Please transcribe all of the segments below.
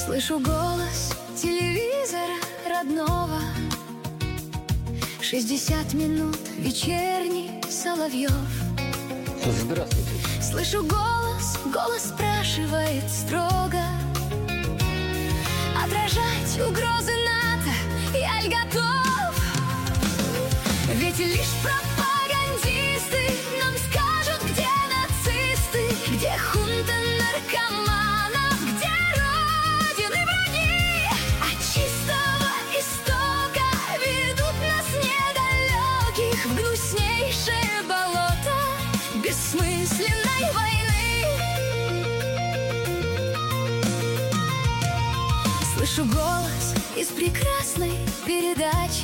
Слышу голос телевизора родного, 60 минут вечерний Соловьев. Здравствуйте. Слышу голос спрашивает строго: отражать угрозы НАТО я ль готов? Ведь лишь пропагандисты нам скажут, где нацисты, где хунта наркоманов, где родины враги. От чистого истока ведут нас недалеких в гнуснейшее болото бессмысленной войны. Слышу голос из прекрасной передачи,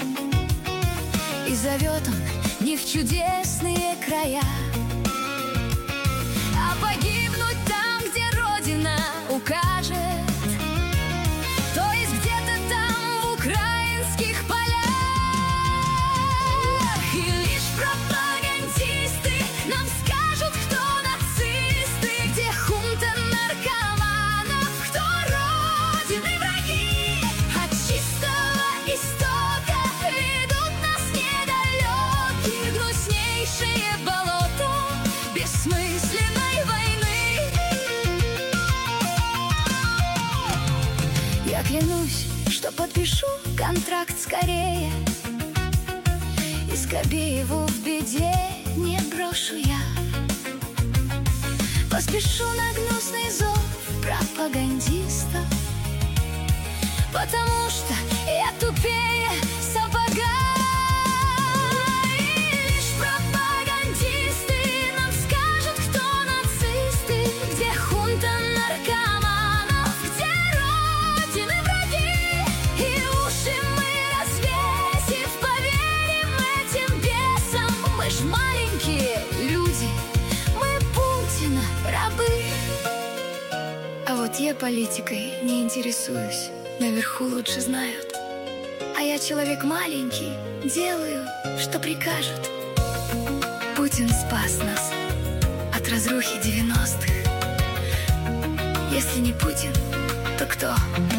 и зовет он не в чудесные края, а погибнуть там, где Родина укажет, то есть где-то там в украинских полях. И лишь пропагандисты нам скажут, кто нацисты, где хунта наркоманов, кто Родины враги. От чистого истока ведут нас недалекие гнуснейшие болото бессмысленной войны. Я клянусь, что подпишу контракт скорее, и Скобееву в беде не брошу я. Поспешу на гнусный зов пропагандистов, потому что я тупее сапога. И лишь пропагандисты нам скажут, кто нацисты, где хунта наркоманов, где Родины враги. И уши мы развесив, поверим этим бесам. Мы ж маленькие люди, мы Путина рабы. А вот я политикой не интересуюсь, наверху лучше знают. А я человек маленький, делаю, что прикажут. Путин спас нас от разрухи 90-х. Если не Путин, то кто?